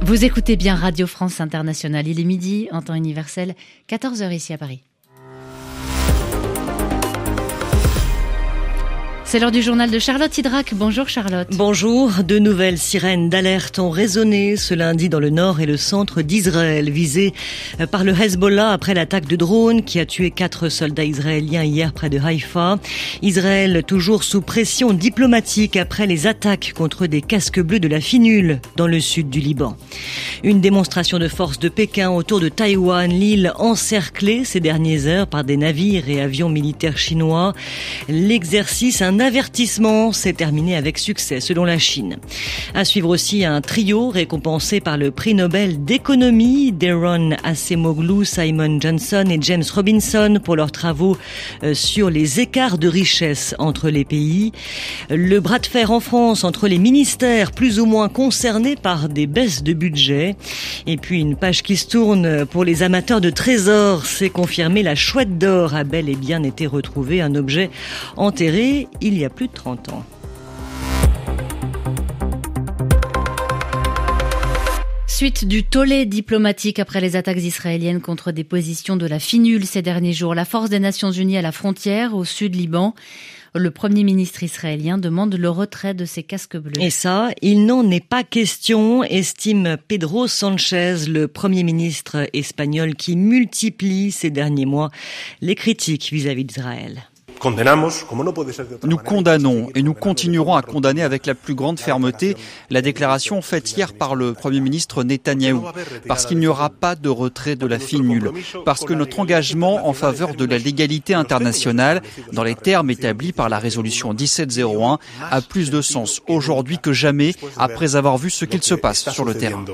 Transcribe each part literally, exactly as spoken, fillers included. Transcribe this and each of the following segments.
Vous écoutez bien Radio France Internationale. Il est midi en temps universel, quatorze heures ici à Paris. C'est l'heure du journal de Charlotte Hydrac. Bonjour Charlotte. Bonjour. De nouvelles sirènes d'alerte ont résonné ce lundi dans le nord et le centre d'Israël, visés par le Hezbollah après l'attaque de drones qui a tué quatre soldats israéliens hier près de Haïfa. Israël toujours sous pression diplomatique après les attaques contre des casques bleus de la Finule dans le sud du Liban. Une démonstration de force de Pékin autour de Taïwan, l'île encerclée ces dernières heures par des navires et avions militaires chinois. L'exercice, un avertissement, s'est terminé avec succès selon la Chine. À suivre aussi un trio récompensé par le prix Nobel d'économie, Daron Acemoglu, Simon Johnson et James Robinson pour leurs travaux sur les écarts de richesse entre les pays. Le bras de fer en France entre les ministères plus ou moins concernés par des baisses de budget. Et puis une page qui se tourne pour les amateurs de trésors. C'est confirmé, la chouette d'or a bel et bien été retrouvée, un objet enterré il y a plus de trente ans. Suite du tollé diplomatique après les attaques israéliennes contre des positions de la Finule ces derniers jours. La force des Nations Unies à la frontière au sud Liban. Le Premier ministre israélien demande le retrait de ses casques bleus. Et ça, il n'en est pas question, estime Pedro Sanchez, le Premier ministre espagnol qui multiplie ces derniers mois les critiques vis-à-vis d'Israël. Nous condamnons et nous continuerons à condamner avec la plus grande fermeté la déclaration faite hier par le Premier ministre Netanyahou, parce qu'il n'y aura pas de retrait de la Finule, parce que notre engagement en faveur de la légalité internationale, dans les termes établis par la résolution dix-sept zéro un, a plus de sens aujourd'hui que jamais, après avoir vu ce qu'il se passe sur le terrain.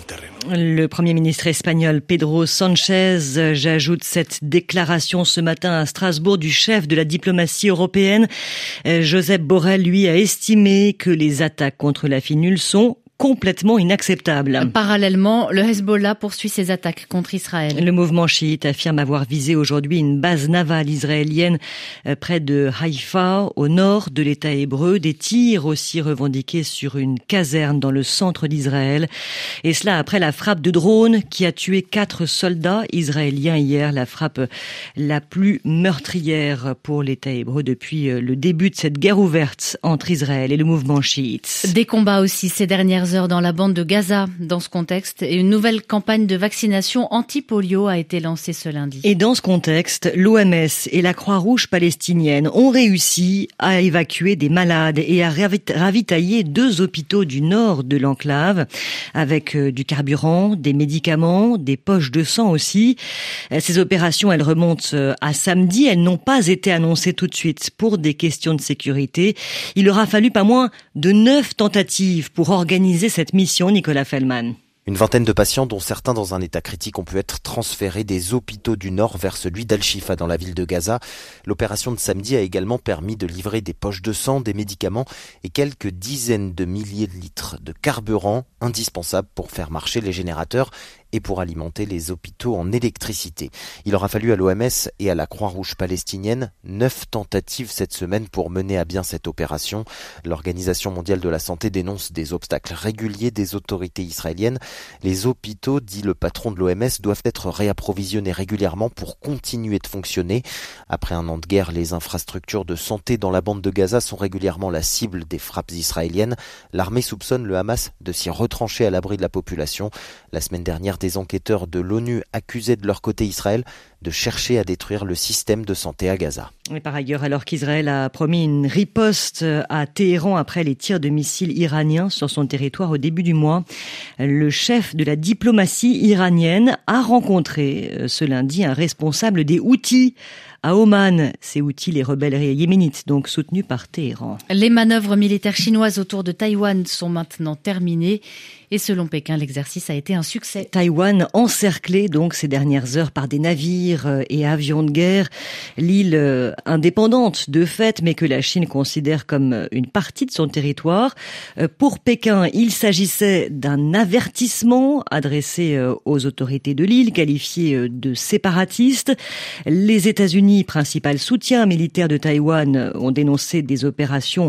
Le Premier ministre espagnol Pedro Sanchez, j'ajoute cette déclaration ce matin à Strasbourg du chef de la diplomatie européenne. Josep Borrell, lui, a estimé que les attaques contre la Finule sont complètement inacceptable. Parallèlement, le Hezbollah poursuit ses attaques contre Israël. Le mouvement chiite affirme avoir visé aujourd'hui une base navale israélienne près de Haïfa, au nord de l'État hébreu. Des tirs aussi revendiqués sur une caserne dans le centre d'Israël. Et cela après la frappe de drone qui a tué quatre soldats israéliens hier. La frappe la plus meurtrière pour l'État hébreu depuis le début de cette guerre ouverte entre Israël et le mouvement chiite. Des combats aussi ces dernières heures dans la bande de Gaza. Dans ce contexte, et une nouvelle campagne de vaccination anti-polio a été lancée ce lundi. Et dans ce contexte, l'O M S et la Croix-Rouge palestinienne ont réussi à évacuer des malades et à ravitailler deux hôpitaux du nord de l'enclave avec du carburant, des médicaments, des poches de sang aussi. Ces opérations, elles remontent à samedi. Elles n'ont pas été annoncées tout de suite pour des questions de sécurité. Il aura fallu pas moins de neuf tentatives pour organiser cette mission, Nicolas Fellman. Une vingtaine de patients, dont certains dans un état critique, ont pu être transférés des hôpitaux du Nord vers celui d'Al-Shifa dans la ville de Gaza. L'opération de samedi a également permis de livrer des poches de sang, des médicaments et quelques dizaines de milliers de litres de carburant indispensables pour faire marcher les générateurs et pour alimenter les hôpitaux en électricité. Il aura fallu à l'O M S et à la Croix-Rouge palestinienne neuf tentatives cette semaine pour mener à bien cette opération. L'Organisation mondiale de la santé dénonce des obstacles réguliers des autorités israéliennes. Les hôpitaux, dit le patron de l'O M S, doivent être réapprovisionnés régulièrement pour continuer de fonctionner. Après un an de guerre, les infrastructures de santé dans la bande de Gaza sont régulièrement la cible des frappes israéliennes. L'armée soupçonne le Hamas de s'y retrancher à l'abri de la population. La semaine dernière, des enquêteurs de l'ONU accusaient de leur côté Israël de chercher à détruire le système de santé à Gaza. Et par ailleurs, alors qu'Israël a promis une riposte à Téhéran après les tirs de missiles iraniens sur son territoire au début du mois, le chef de la diplomatie iranienne a rencontré ce lundi un responsable des Houthis à Oman. Ces Houthis, les rebelles yéménites, donc soutenus par Téhéran. Les manœuvres militaires chinoises autour de Taïwan sont maintenant terminées. Et selon Pékin, l'exercice a été un succès. Taïwan encerclé donc ces dernières heures par des navires et avions de guerre. L'île indépendante de fait, mais que la Chine considère comme une partie de son territoire. Pour Pékin, il s'agissait d'un avertissement adressé aux autorités de l'île, qualifié de séparatiste. Les États-Unis, principal soutien militaire de Taïwan, ont dénoncé des opérations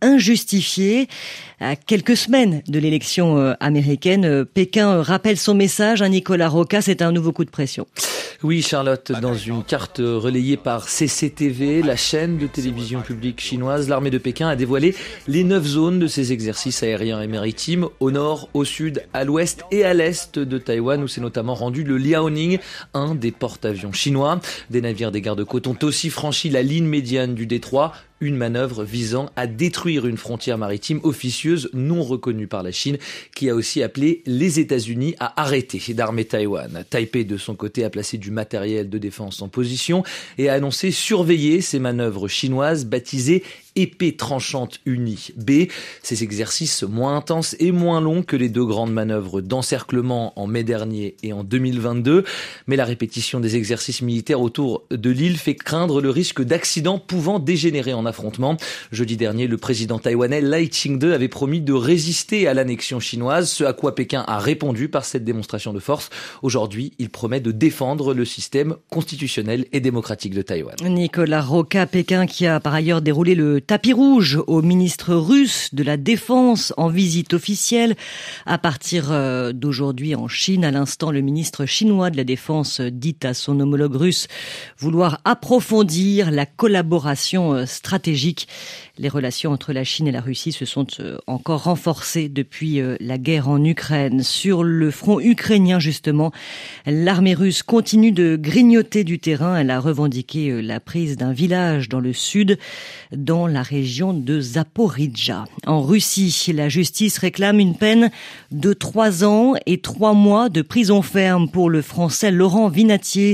injustifiée. À quelques semaines de l'élection américaine, Pékin rappelle son message. Nicolas Roca, c'est un nouveau coup de pression. Oui, Charlotte, dans une carte relayée par C C T V, la chaîne de télévision publique chinoise, l'armée de Pékin a dévoilé les neuf zones de ses exercices aériens et maritimes, au nord, au sud, à l'ouest et à l'est de Taïwan, où s'est notamment rendu le Liaoning, un des porte-avions chinois. Des navires des gardes-côtes ont aussi franchi la ligne médiane du détroit, une manœuvre visant à détruire une frontière maritime officieuse non reconnue par la Chine, qui a aussi appelé les États-Unis à arrêter d'armer Taïwan. Taipei, de son côté, a placé du matériel de défense en position et a annoncé surveiller ces manœuvres chinoises baptisées épée tranchante unie B. Ces exercices moins intenses et moins longs que les deux grandes manœuvres d'encerclement en mai dernier et en deux mille vingt-deux. Mais la répétition des exercices militaires autour de l'île fait craindre le risque d'accidents pouvant dégénérer en affrontement. Jeudi dernier, le président taïwanais Lai Ching-te avait promis de résister à l'annexion chinoise, ce à quoi Pékin a répondu par cette démonstration de force. Aujourd'hui, il promet de défendre le système constitutionnel et démocratique de Taïwan. Nicolas Roca, Pékin qui a par ailleurs déroulé le tapis rouge au ministre russe de la Défense en visite officielle. À partir d'aujourd'hui en Chine, à l'instant, le ministre chinois de la Défense dit à son homologue russe vouloir approfondir la collaboration stratégique. Les relations entre la Chine et la Russie se sont encore renforcées depuis la guerre en Ukraine. Sur le front ukrainien, justement, l'armée russe continue de grignoter du terrain. Elle a revendiqué la prise d'un village dans le sud, dans la région de Zaporijjia. En Russie, la justice réclame une peine de trois ans et trois mois de prison ferme pour le Français Laurent Vinatier.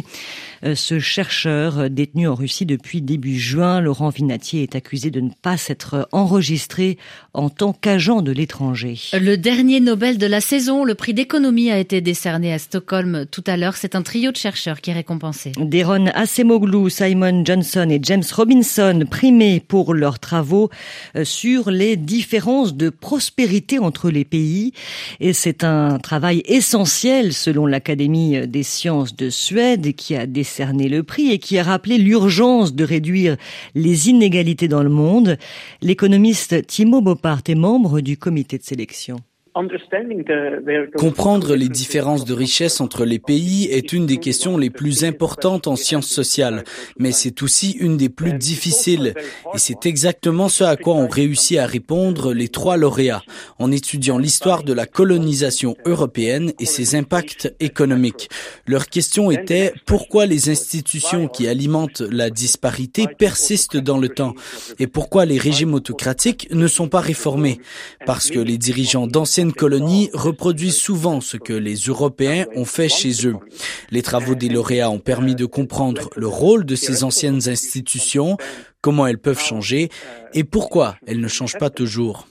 Ce chercheur détenu en Russie depuis début juin, Laurent Vinatier est accusé de ne pas s'être enregistré en tant qu'agent de l'étranger. Le dernier Nobel de la saison, le prix d'économie, a été décerné à Stockholm tout à l'heure. C'est un trio de chercheurs qui est récompensé. Deron Acemoglu, Simon Johnson et James Robinson, primés pour leurs travaux sur les différences de prospérité entre les pays. Et c'est un travail essentiel selon l'Académie des sciences de Suède qui a décerné le prix et qui a rappelé l'urgence de réduire les inégalités dans le monde. L'économiste Timo Boppart est membre du comité de sélection. Comprendre les différences de richesse entre les pays est une des questions les plus importantes en sciences sociales, mais c'est aussi une des plus difficiles. Et c'est exactement ce à quoi ont réussi à répondre les trois lauréats, en étudiant l'histoire de la colonisation européenne et ses impacts économiques. Leur question était pourquoi les institutions qui alimentent la disparité persistent dans le temps et pourquoi les régimes autocratiques ne sont pas réformés. Parce que les dirigeants d'anciennes colonies reproduisent souvent ce que les Européens ont fait chez eux. Les travaux des lauréats ont permis de comprendre le rôle de ces anciennes institutions, comment elles peuvent changer et pourquoi elles ne changent pas toujours.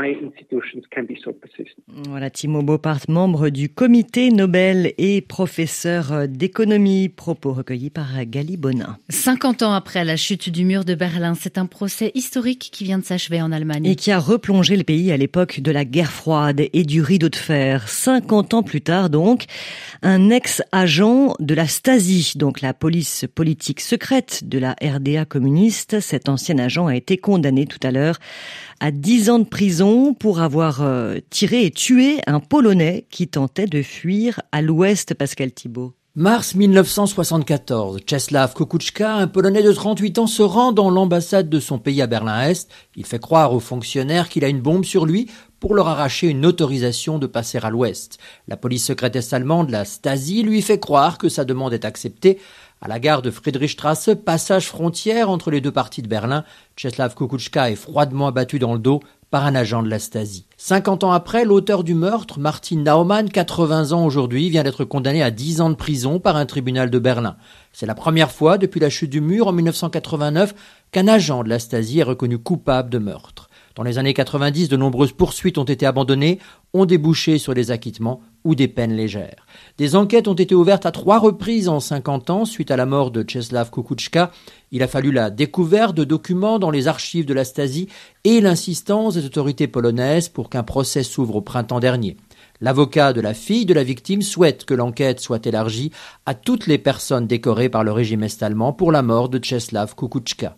Voilà, Timo Boppart, membre du comité Nobel et professeur d'économie, propos recueillis par Gali Bonin. cinquante ans après la chute du mur de Berlin, c'est un procès historique qui vient de s'achever en Allemagne. Et qui a replongé le pays à l'époque de la guerre froide et du rideau de fer. cinquante ans plus tard donc, un ex-agent de la Stasi, donc la police politique secrète de la R D A communiste, cet ancien agent a été condamné tout à l'heure à dix ans de prison pour avoir euh, tiré et tué un Polonais qui tentait de fuir à l'ouest, Pascal Thibault. Mars mille neuf cent soixante-quatorze, Czesław Kukuczka, un Polonais de trente-huit ans, se rend dans l'ambassade de son pays à Berlin-Est. Il fait croire aux fonctionnaires qu'il a une bombe sur lui pour leur arracher une autorisation de passer à l'ouest. La police secrète est-allemande, la Stasi, lui fait croire que sa demande est acceptée. À la gare de Friedrichstraße, passage frontière entre les deux parties de Berlin, Czesław Kukuczka est froidement abattu dans le dos par un agent de la Stasi. cinquante ans après, l'auteur du meurtre, Martin Naumann, quatre-vingts ans aujourd'hui, vient d'être condamné à dix ans de prison par un tribunal de Berlin. C'est la première fois depuis la chute du mur en mille neuf cent quatre-vingt-neuf qu'un agent de la Stasi est reconnu coupable de meurtre. Dans les années quatre-vingt-dix, de nombreuses poursuites ont été abandonnées, ont débouché sur des acquittements ou des peines légères. Des enquêtes ont été ouvertes à trois reprises en cinquante ans suite à la mort de Czesław Kukuczka. Il a fallu la découverte de documents dans les archives de la Stasi et l'insistance des autorités polonaises pour qu'un procès s'ouvre au printemps dernier. L'avocat de la fille de la victime souhaite que l'enquête soit élargie à toutes les personnes décorées par le régime est-allemand pour la mort de Czesław Kukuczka.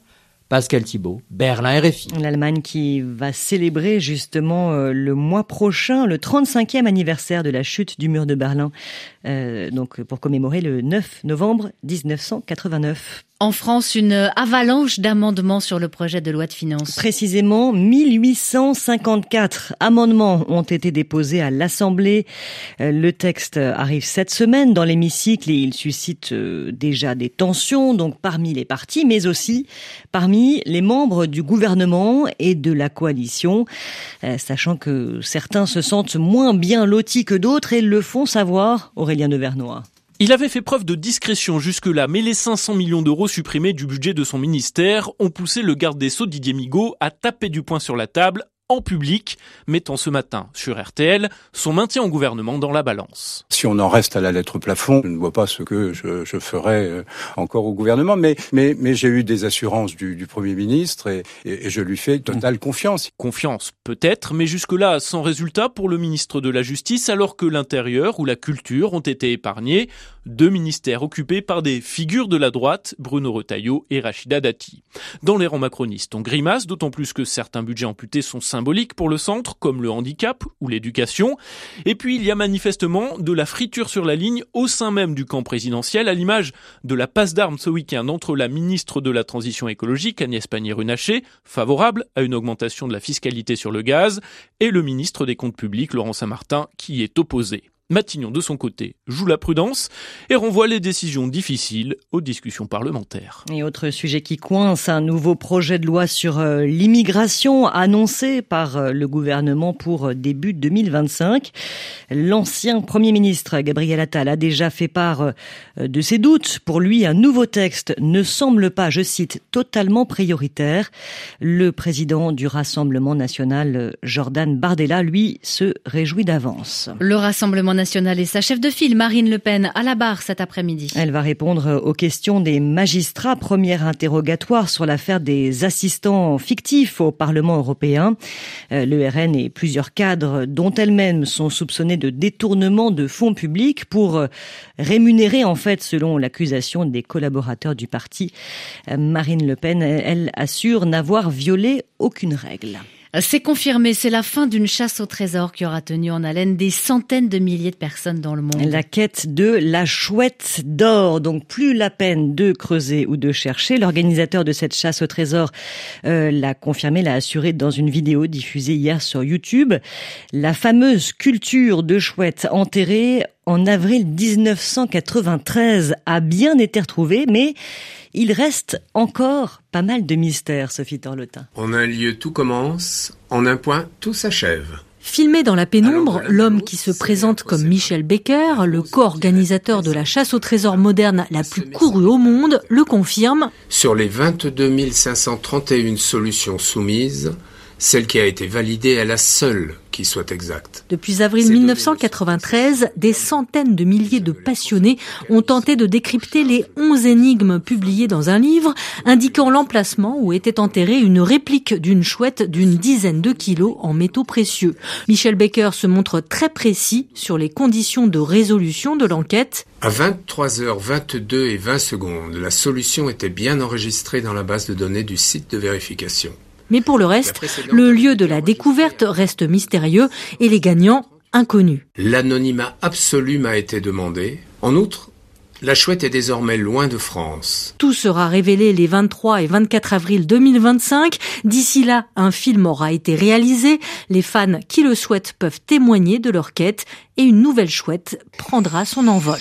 Pascal Thibault, Berlin R F I. L'Allemagne qui va célébrer justement euh, le mois prochain le trente-cinquième anniversaire de la chute du mur de Berlin, euh, donc pour commémorer le neuf novembre dix-neuf cent quatre-vingt-neuf. En France, une avalanche d'amendements sur le projet de loi de finances. Précisément, mille huit cent cinquante-quatre amendements ont été déposés à l'Assemblée. Le texte arrive cette semaine dans l'hémicycle et il suscite déjà des tensions, donc parmi les partis, mais aussi parmi les membres du gouvernement et de la coalition, sachant que certains se sentent moins bien lotis que d'autres et le font savoir, Aurélien Devernois. Il avait fait preuve de discrétion jusque-là, mais les cinq cents millions d'euros supprimés du budget de son ministère ont poussé le garde des Sceaux Didier Migaud à taper du poing sur la table en public, mettant ce matin sur R T L son maintien au gouvernement dans la balance. Si on en reste à la lettre plafond, je ne vois pas ce que je, je ferai encore au gouvernement, mais, mais, mais j'ai eu des assurances du, du Premier ministre et, et, et je lui fais totale confiance. Confiance peut-être, mais jusque-là sans résultat pour le ministre de la Justice, alors que l'Intérieur ou la Culture ont été épargnés, deux ministères occupés par des figures de la droite, Bruno Retailleau et Rachida Dati. Dans les rangs macronistes, on grimace, d'autant plus que certains budgets amputés sont symboliques pour le centre, comme le handicap ou l'éducation. Et puis il y a manifestement de la friture sur la ligne au sein même du camp présidentiel, à l'image de la passe d'armes ce week-end entre la ministre de la Transition écologique, Agnès Pannier-Runacher, favorable à une augmentation de la fiscalité sur le gaz, et le ministre des Comptes publics, Laurent Saint-Martin, qui y est opposé. Matignon, de son côté, joue la prudence et renvoie les décisions difficiles aux discussions parlementaires. Et autre sujet qui coince, un nouveau projet de loi sur euh, l'immigration annoncé par euh, le gouvernement pour euh, début deux mille vingt-cinq. L'ancien Premier ministre Gabriel Attal a déjà fait part euh, de ses doutes. Pour lui, un nouveau texte ne semble pas, je cite, totalement prioritaire. Le président du Rassemblement national, Jordan Bardella, lui, se réjouit d'avance. Le Rassemblement national et sa chef de file, Marine Le Pen, à la barre cet après-midi. Elle va répondre aux questions des magistrats. Première interrogatoire sur l'affaire des assistants fictifs au Parlement européen. Le R N et plusieurs cadres, dont elle-même, sont soupçonnés de détournement de fonds publics pour rémunérer, en fait, selon l'accusation des collaborateurs du parti. Marine Le Pen, elle, assure n'avoir violé aucune règle. C'est confirmé, c'est la fin d'une chasse au trésor qui aura tenu en haleine des centaines de milliers de personnes dans le monde. La quête de la chouette d'or, donc plus la peine de creuser ou de chercher. L'organisateur de cette chasse au trésor euh, l'a confirmé, l'a assuré dans une vidéo diffusée hier sur YouTube. La fameuse sculpture de chouette enterrée en avril dix-neuf cent quatre-vingt-treize a bien été retrouvée, mais il reste encore pas mal de mystères, Sophie Torlotin. En un lieu, tout commence, en un point, tout s'achève. Filmé dans la pénombre, l'homme qui se présente comme Michel Becker, le co-organisateur de la chasse au trésor moderne la plus courue au monde, le confirme. Sur les vingt-deux mille cinq cent trente et une solutions soumises, celle qui a été validée est la seule qui soit exacte. Depuis avril dix-neuf cent quatre-vingt-treize, des centaines de milliers de passionnés ont tenté de décrypter les onze énigmes publiées dans un livre indiquant l'emplacement où était enterrée une réplique d'une chouette d'une dizaine de kilos en métaux précieux. Michel Becker se montre très précis sur les conditions de résolution de l'enquête. À vingt-trois heures vingt-deux et vingt secondes, la solution était bien enregistrée dans la base de données du site de vérification. Mais pour le reste, le lieu de la découverte reste mystérieux et les gagnants inconnus. L'anonymat absolu m'a été demandé. En outre, la chouette est désormais loin de France. Tout sera révélé les vingt-trois et vingt-quatre avril deux mille vingt-cinq. D'ici là, un film aura été réalisé. Les fans qui le souhaitent peuvent témoigner de leur quête et une nouvelle chouette prendra son envol.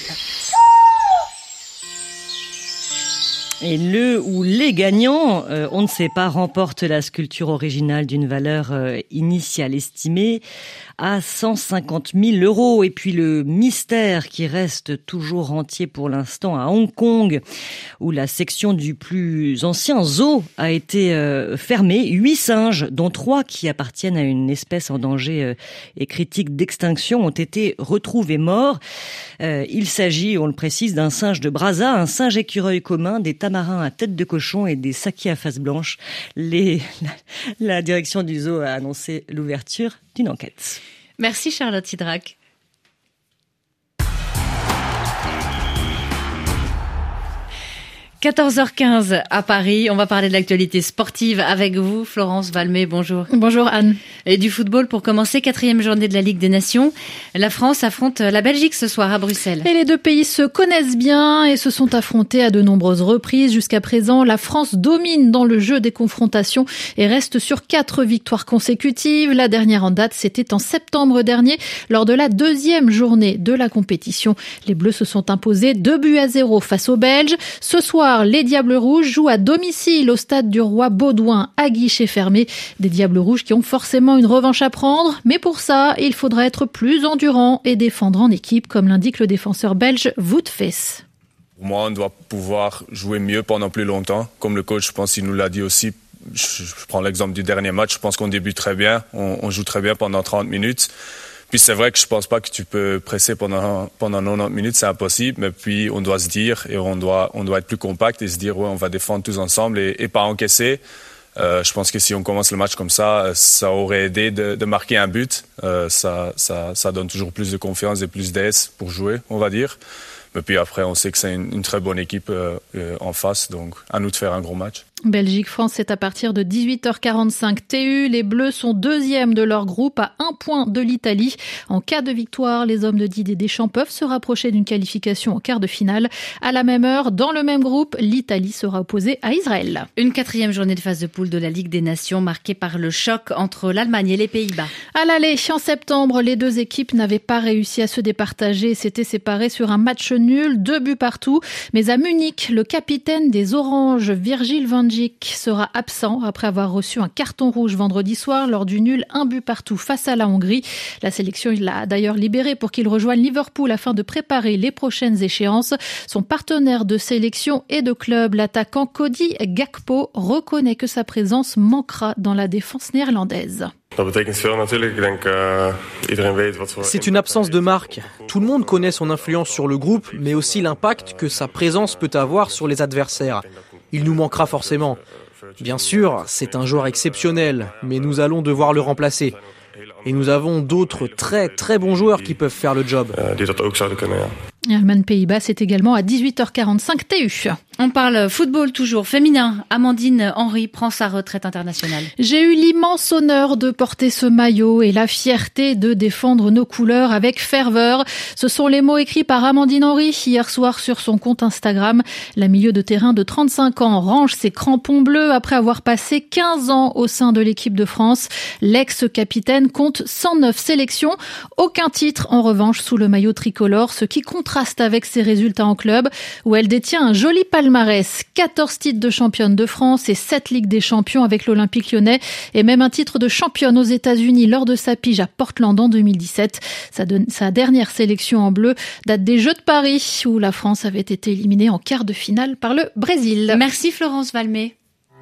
Et le ou les gagnants, euh, on ne sait pas, remportent la sculpture originale d'une valeur euh, initiale estimée à cent cinquante mille euros. Et puis le mystère qui reste toujours entier pour l'instant à Hong Kong, où la section du plus ancien zoo a été euh, fermée. Huit singes, dont trois qui appartiennent à une espèce en danger euh, et critique d'extinction, ont été retrouvés morts. Euh, il s'agit, on le précise, d'un singe de Brazza, un singe écureuil commun, des tamarins à tête de cochon et des sakis à face blanche. Les, la, la direction du zoo a annoncé l'ouverture d'une enquête. Merci Charlotte Sidrac. quatorze heures quinze à Paris, on va parler de l'actualité sportive avec vous, Florence Valmet, bonjour. Bonjour Anne. Et du football pour commencer, quatrième journée de la Ligue des Nations. La France affronte la Belgique ce soir à Bruxelles. Et les deux pays se connaissent bien et se sont affrontés à de nombreuses reprises. Jusqu'à présent, la France domine dans le jeu des confrontations et reste sur quatre victoires consécutives. La dernière en date, c'était en septembre dernier, lors de la deuxième journée de la compétition. Les Bleus se sont imposés deux buts à zéro face aux Belges. Ce soir, les Diables Rouges jouent à domicile au stade du Roi Baudouin à guichet fermé. Des Diables Rouges qui ont forcément une revanche à prendre, mais pour ça, il faudra être plus endurant et défendre en équipe, comme l'indique le défenseur belge Wout Faes. Pour moi, on doit pouvoir jouer mieux pendant plus longtemps. Comme le coach, je pense qu'il nous l'a dit aussi. Je prends l'exemple du dernier match. Je pense qu'on débute très bien. On, on joue très bien pendant trente minutes. Puis c'est vrai que je pense pas que tu peux presser pendant pendant quatre-vingt-dix minutes, c'est impossible. Mais puis on doit se dire et on doit on doit être plus compact et se dire ouais, on va défendre tous ensemble et, et pas encaisser. Euh, je pense que si on commence le match comme ça, ça aurait aidé de, de marquer un but. Euh, ça ça ça donne toujours plus de confiance et plus d'aise pour jouer, on va dire. Mais puis après, on sait que c'est une, une très bonne équipe euh, euh, en face, donc à nous de faire un gros match. Belgique-France, c'est à partir de dix-huit heures quarante-cinq T U. Les Bleus sont deuxièmes de leur groupe à un point de l'Italie. En cas de victoire, les hommes de Didier Deschamps peuvent se rapprocher d'une qualification en quart de finale. À la même heure, dans le même groupe, l'Italie sera opposée à Israël. Une quatrième journée de phase de poule de la Ligue des Nations marquée par le choc entre l'Allemagne et les Pays-Bas. À l'aller, en septembre, les deux équipes n'avaient pas réussi à se départager et s'étaient séparées sur un match nul, deux buts partout. Mais à Munich, le capitaine des Oranges, Virgil van Dijk, sera absent après avoir reçu un carton rouge vendredi soir lors du nul un but partout face à la Hongrie. La sélection l'a d'ailleurs libéré pour qu'il rejoigne Liverpool afin de préparer les prochaines échéances. Son partenaire de sélection et de club, l'attaquant Cody Gakpo, reconnaît que sa présence manquera dans la défense néerlandaise. C'est une absence de marque. Tout le monde connaît son influence sur le groupe, mais aussi l'impact que sa présence peut avoir sur les adversaires. Il nous manquera forcément. Bien sûr, c'est un joueur exceptionnel, mais nous allons devoir le remplacer. Et nous avons d'autres très très bons joueurs qui peuvent faire le job. Allemagne-Pays-Bas, c'est également à dix-huit heures quarante-cinq T U. On parle football toujours, féminin. Amandine Henry prend sa retraite internationale. J'ai eu l'immense honneur de porter ce maillot et la fierté de défendre nos couleurs avec ferveur. Ce sont les mots écrits par Amandine Henry hier soir sur son compte Instagram. La milieu de terrain de trente-cinq ans range ses crampons bleus après avoir passé quinze ans au sein de l'équipe de France. L'ex-capitaine compte cent neuf sélections, aucun titre en revanche sous le maillot tricolore, ce qui contraste avec ses résultats en club où elle détient un joli palmarès, quatorze titres de championne de France et sept Ligues des champions avec l'Olympique lyonnais et même un titre de championne aux États-Unis lors de sa pige à Portland en deux mille dix-sept. Sa, de, sa dernière sélection en bleu date des Jeux de Paris où la France avait été éliminée en quart de finale par le Brésil. Merci Florence Valmet.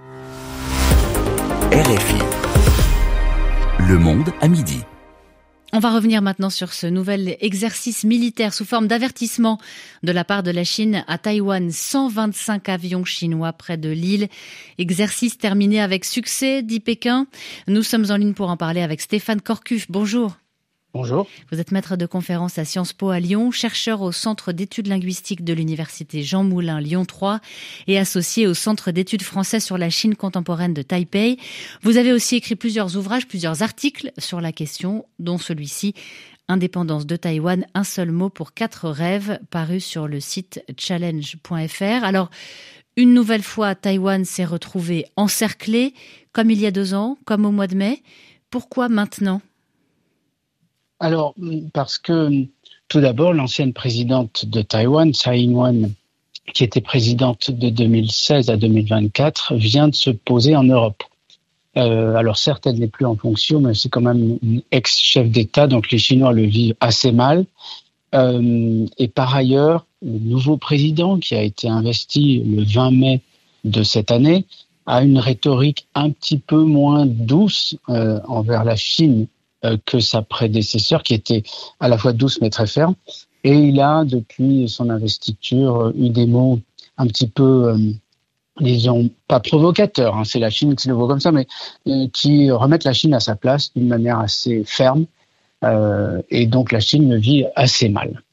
R F I. Le Monde à midi. On va revenir maintenant sur ce nouvel exercice militaire sous forme d'avertissement de la part de la Chine à Taïwan. cent vingt-cinq avions chinois près de l'île. Exercice terminé avec succès, dit Pékin. Nous sommes en ligne pour en parler avec Stéphane Corcuff. Bonjour. Bonjour. Vous êtes maître de conférence à Sciences Po à Lyon, chercheur au Centre d'études linguistiques de l'Université Jean Moulin Lyon trois et associé au Centre d'études français sur la Chine contemporaine de Taipei. Vous avez aussi écrit plusieurs ouvrages, plusieurs articles sur la question, dont celui-ci, Indépendance de Taïwan, un seul mot pour quatre rêves, paru sur le site challenge point f r. Alors, une nouvelle fois, Taïwan s'est retrouvé encerclé, comme il y a deux ans, comme au mois de mai. Pourquoi maintenant ? Alors, parce que, tout d'abord, l'ancienne présidente de Taïwan, Tsai Ing-wen, qui était présidente de deux mille seize à deux mille vingt-quatre, vient de se poser en Europe. Euh, alors, certes, elle n'est plus en fonction, mais c'est quand même une ex-chef d'État, donc les Chinois le vivent assez mal. Euh, et par ailleurs, le nouveau président, qui a été investi le vingt mai de cette année, a une rhétorique un petit peu moins douce euh, envers la Chine que sa prédécesseur, qui était à la fois douce mais très ferme. Et il a, depuis son investiture, eu des mots un petit peu, euh, disons, pas provocateurs, hein, c'est la Chine qui le voit comme ça, mais euh, qui remettent la Chine à sa place d'une manière assez ferme. Euh, et donc la Chine le vit assez mal.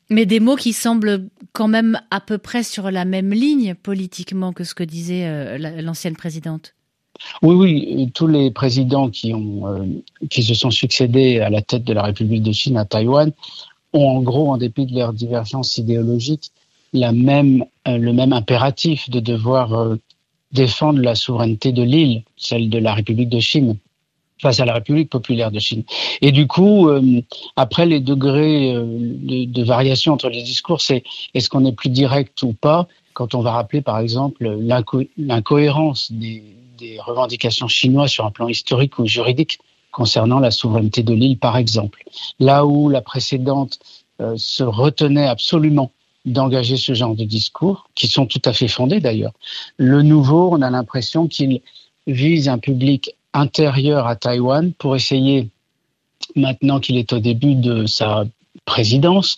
Mais des mots qui semblent quand même à peu près sur la même ligne politiquement que ce que disait euh, l'ancienne présidente. Oui, oui, tous les présidents qui ont euh, qui se sont succédés à la tête de la République de Chine à Taïwan ont en gros, en dépit de leurs divergences idéologiques, la même euh, le même impératif de devoir euh, défendre la souveraineté de l'île, celle de la République de Chine, face à la République populaire de Chine. Et du coup, euh, après les degrés euh, de, de variation entre les discours, c'est est-ce qu'on est plus direct ou pas quand on va rappeler, par exemple, l'inco- l'incohérence des, des revendications chinoises sur un plan historique ou juridique concernant la souveraineté de l'île, par exemple. Là où la précédente euh, se retenait absolument d'engager ce genre de discours, qui sont tout à fait fondés d'ailleurs. Le nouveau, on a l'impression qu'il vise un public intérieur à Taïwan pour essayer, maintenant qu'il est au début de sa présidence,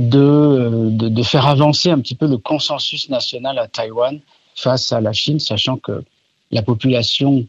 de, de, de faire avancer un petit peu le consensus national à Taïwan face à la Chine, sachant que la population,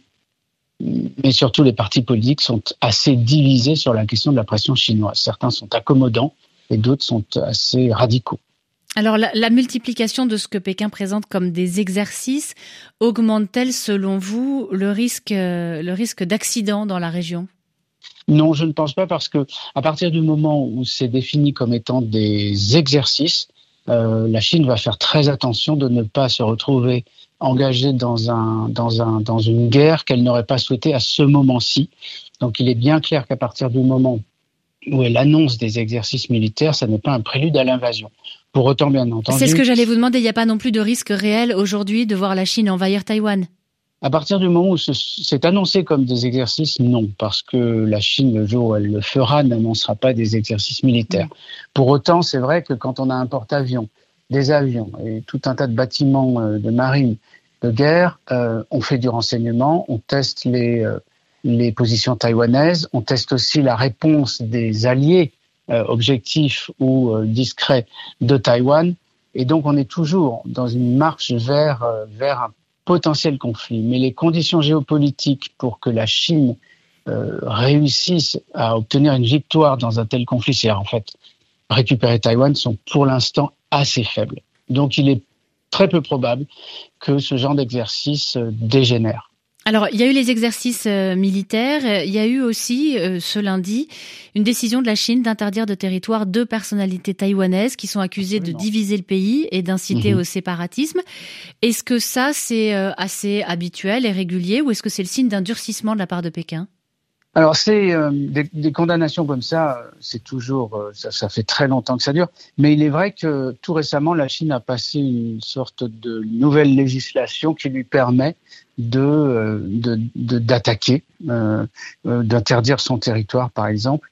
mais surtout les partis politiques, sont assez divisés sur la question de la pression chinoise. Certains sont accommodants et d'autres sont assez radicaux. Alors, la, la multiplication de ce que Pékin présente comme des exercices augmente-t-elle, selon vous, le risque, euh, le risque d'accident dans la région ? Non, je ne pense pas, parce que à partir du moment où c'est défini comme étant des exercices, euh, la Chine va faire très attention de ne pas se retrouver engagée dans un, dans un, dans une guerre qu'elle n'aurait pas souhaitée à ce moment-ci. Donc, il est bien clair qu'à partir du moment où elle annonce des exercices militaires, ça n'est pas un prélude à l'invasion. Pour autant, bien entendu... C'est ce que j'allais vous demander, il n'y a pas non plus de risque réel aujourd'hui de voir la Chine envahir Taïwan ? À partir du moment où c'est annoncé comme des exercices, non, parce que la Chine, le jour où elle le fera, n'annoncera pas des exercices militaires. Pour autant, c'est vrai que quand on a un porte-avions, des avions et tout un tas de bâtiments de marine, de guerre, euh, on fait du renseignement, on teste les, euh, les positions taïwanaises, on teste aussi la réponse des alliés euh, objectifs ou euh, discrets de Taïwan, et donc on est toujours dans une marche vers, euh, vers un potentiel conflit. Mais les conditions géopolitiques pour que la Chine euh, réussisse à obtenir une victoire dans un tel conflit, c'est-à-dire en fait récupérer Taïwan, sont pour l'instant assez faibles. Donc il est très peu probable que ce genre d'exercice euh, dégénère. Alors, il y a eu les exercices euh, militaires. Il y a eu aussi, euh, ce lundi, une décision de la Chine d'interdire de territoire deux personnalités taïwanaises qui sont accusées Absolument. de diviser le pays et d'inciter mmh. au séparatisme. Est-ce que ça, c'est euh, assez habituel et régulier, ou est-ce que c'est le signe d'un durcissement de la part de Pékin ? Alors, c'est euh, des, des condamnations comme ça, c'est toujours, euh, ça, ça fait très longtemps que ça dure. Mais il est vrai que tout récemment, la Chine a passé une sorte de nouvelle législation qui lui permet de, euh, de, de d'attaquer, euh, euh, d'interdire son territoire, par exemple,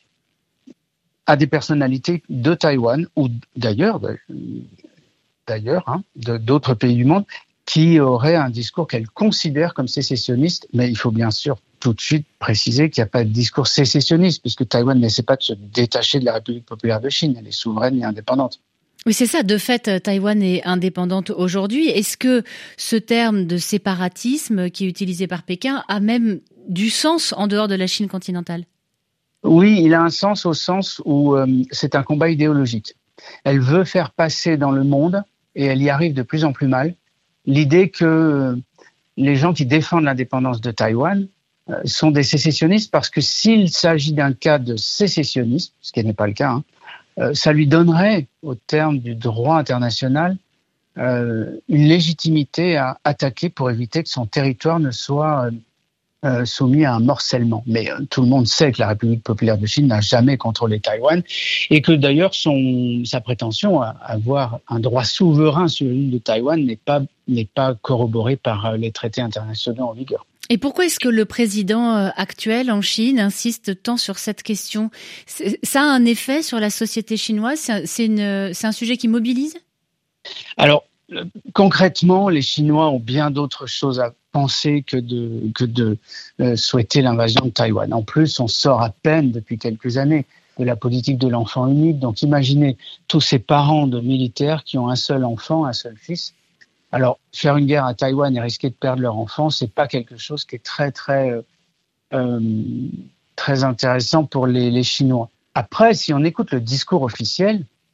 à des personnalités de Taïwan ou d'ailleurs, d'ailleurs, hein, de, d'autres pays du monde qui auraient un discours qu'elle considère comme sécessionniste. Mais il faut bien sûr tout de suite préciser qu'il n'y a pas de discours sécessionniste, puisque Taïwan n'essaie pas de se détacher de la République populaire de Chine. Elle est souveraine et indépendante. Oui, c'est ça. De fait, Taïwan est indépendante aujourd'hui. Est-ce que ce terme de séparatisme qui est utilisé par Pékin a même du sens en dehors de la Chine continentale ? Oui, il a un sens au sens où euh, c'est un combat idéologique. Elle veut faire passer dans le monde, et elle y arrive de plus en plus mal, l'idée que les gens qui défendent l'indépendance de Taïwan euh, sont des sécessionnistes, parce que s'il s'agit d'un cas de sécessionnisme, ce qui n'est pas le cas, hein, euh, ça lui donnerait, au terme du droit international, euh, une légitimité à attaquer pour éviter que son territoire ne soit euh, euh, soumis à un morcellement. Mais euh, tout le monde sait que la République populaire de Chine n'a jamais contrôlé Taïwan, et que d'ailleurs son, sa prétention à avoir un droit souverain sur l'île de Taïwan n'est pas, n'est pas corroborée par les traités internationaux en vigueur. Et pourquoi est-ce que le président actuel en Chine insiste tant sur cette question ? Ça a un effet sur la société chinoise ? C'est, une, c'est un sujet qui mobilise ? Alors, concrètement, les Chinois ont bien d'autres choses à penser que de, que de euh, souhaiter l'invasion de Taïwan. En plus, on sort à peine depuis quelques années de la politique de l'enfant unique. Donc imaginez tous ces parents de militaires qui ont un seul enfant, un seul fils. Alors, faire une guerre à Taïwan et risquer de perdre leur enfant, c'est pas quelque chose qui est très, très, euh, très intéressant pour les, les Chinois. Après, si on écoute le discours officiel,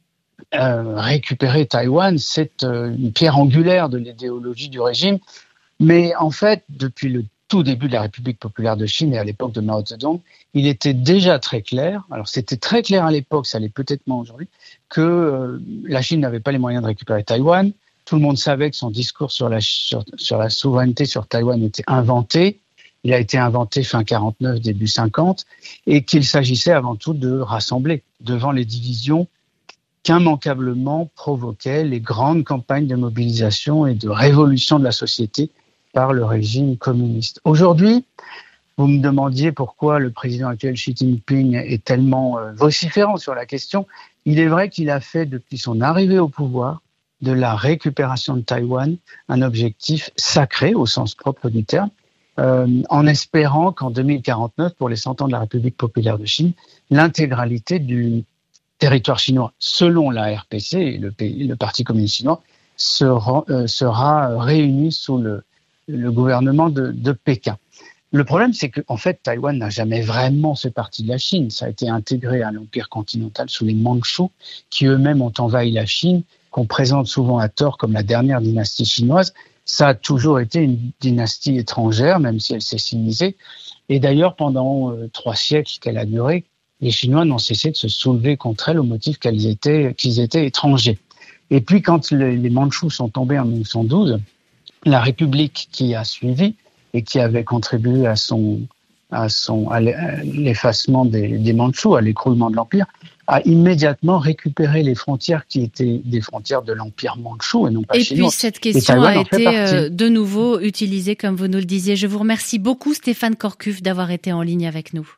euh, récupérer Taïwan, c'est euh, une pierre angulaire de l'idéologie du régime. Mais en fait, depuis le tout début de la République populaire de Chine et à l'époque de Mao Zedong, il était déjà très clair, alors c'était très clair à l'époque, ça l'est peut-être moins aujourd'hui, que euh, la Chine n'avait pas les moyens de récupérer Taïwan. Tout le monde savait que son discours sur la, sur, sur la souveraineté sur Taïwan était inventé. Il a été inventé fin quarante-neuf, début cinquante, et qu'il s'agissait avant tout de rassembler devant les divisions qu'immanquablement provoquaient les grandes campagnes de mobilisation et de révolution de la société par le régime communiste. Aujourd'hui, vous me demandiez pourquoi le président actuel Xi Jinping est tellement euh, vociférant sur la question. Il est vrai qu'il a fait, depuis son arrivée au pouvoir, de la récupération de Taïwan un objectif sacré au sens propre du terme, euh, en espérant qu'en deux mille quarante-neuf, pour les cent ans de la République populaire de Chine, l'intégralité du territoire chinois, selon la R P C et le, pays, le Parti communiste chinois, sera, euh, sera réuni sous le le gouvernement de, de Pékin. Le problème, c'est qu'en fait, Taïwan n'a jamais vraiment fait partie de la Chine. Ça a été intégré à l'empire continental sous les Mandchous, qui eux-mêmes ont envahi la Chine, qu'on présente souvent à tort comme la dernière dynastie chinoise. Ça a toujours été une dynastie étrangère, même si elle s'est sinisée. Et d'ailleurs, pendant euh, trois siècles qu'elle a duré, les Chinois n'ont cessé de se soulever contre elle au motif qu'elles étaient, qu'ils étaient étrangers. Et puis, quand les, les Mandchous sont tombés en mille neuf cent douze, la République qui a suivi et qui avait contribué à son, à son, à l'effacement des, des Mandchous, à l'écroulement de l'empire, a immédiatement récupéré les frontières qui étaient des frontières de l'empire mandchou et non pas et chinois. Et puis cette question a été euh, de nouveau utilisée, comme vous nous le disiez. Je vous remercie beaucoup, Stéphane Corcuff, d'avoir été en ligne avec nous.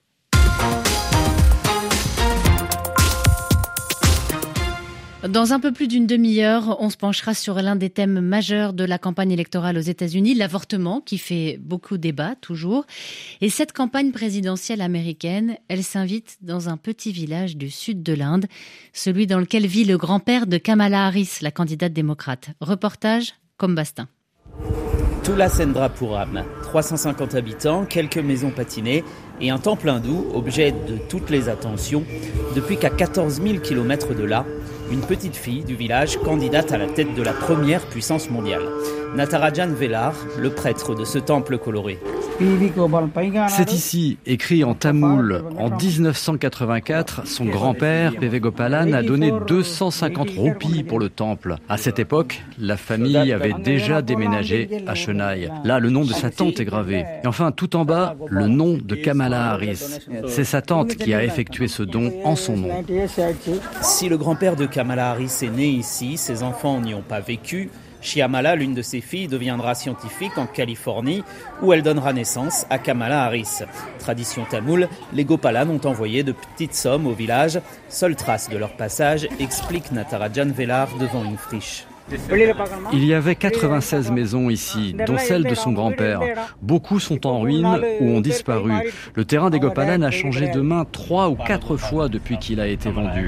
Dans un peu plus d'une demi-heure, on se penchera sur l'un des thèmes majeurs de la campagne électorale aux États-Unis, l'avortement, qui fait beaucoup débat, toujours. Et cette campagne présidentielle américaine, elle s'invite dans un petit village du sud de l'Inde, celui dans lequel vit le grand-père de Kamala Harris, la candidate démocrate. Reportage, Combastin. Tulascendrapuram, trois cent cinquante habitants, quelques maisons patinées et un temple hindou, objet de toutes les attentions, depuis qu'à quatorze mille kilomètres de là, une petite fille du village candidate à la tête de la première puissance mondiale. Natarajan Velar, le prêtre de ce temple coloré. C'est ici, écrit en tamoul, en dix-neuf cent quatre-vingt-quatre, son grand-père, P V Gopalan, a donné deux cent cinquante roupies pour le temple. À cette époque, la famille avait déjà déménagé à Chennai. Là, le nom de sa tante est gravé. Et enfin, tout en bas, le nom de Kamala Harris. C'est sa tante qui a effectué ce don en son nom. Si le grand-père de Kamala Harris est né ici, ses enfants n'y ont pas vécu. Shyamala, l'une de ses filles, deviendra scientifique en Californie, où elle donnera naissance à Kamala Harris. Tradition tamoule, les Gopalan ont envoyé de petites sommes au village. Seule trace de leur passage, explique Natarajan Velar devant une friche. Il y avait quatre-vingt-seize maisons ici, dont celle de son grand-père. Beaucoup sont en ruine ou ont disparu. Le terrain des Gopalan a changé de main trois ou quatre fois depuis qu'il a été vendu.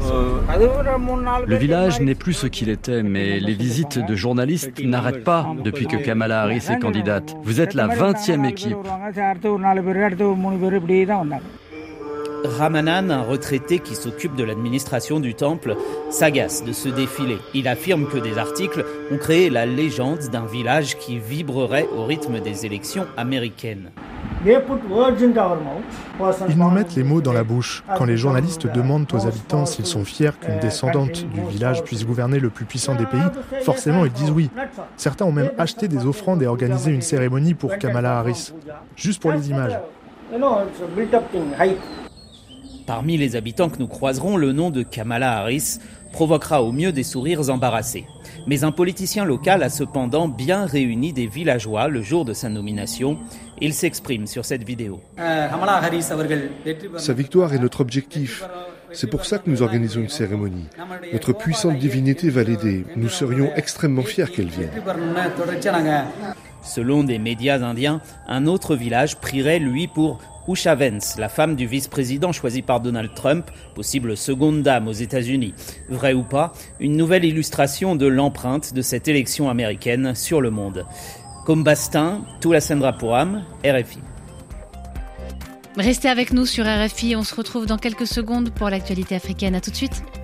Le village n'est plus ce qu'il était, mais les visites de journalistes n'arrêtent pas depuis que Kamala Harris est candidate. Vous êtes la vingtième équipe. Ramanan, un retraité qui s'occupe de l'administration du temple, s'agace de ce défilé. Il affirme que des articles ont créé la légende d'un village qui vibrerait au rythme des élections américaines. Ils nous mettent les mots dans la bouche. Quand les journalistes demandent aux habitants s'ils sont fiers qu'une descendante du village puisse gouverner le plus puissant des pays, forcément ils disent oui. Certains ont même acheté des offrandes et organisé une cérémonie pour Kamala Harris, juste pour les images. Parmi les habitants que nous croiserons, le nom de Kamala Harris provoquera au mieux des sourires embarrassés. Mais un politicien local a cependant bien réuni des villageois le jour de sa nomination. Il s'exprime sur cette vidéo. Sa victoire est notre objectif. C'est pour ça que nous organisons une cérémonie. Notre puissante divinité va l'aider. Nous serions extrêmement fiers qu'elle vienne. Selon des médias indiens, un autre village prierait lui pour Usha Vance, la femme du vice-président choisi par Donald Trump, possible seconde dame aux États-Unis. Vrai ou pas, une nouvelle illustration de l'empreinte de cette élection américaine sur le monde. Combastin, Tulascendrapuram, R F I. Restez avec nous sur R F I, on se retrouve dans quelques secondes pour l'actualité africaine. À tout de suite.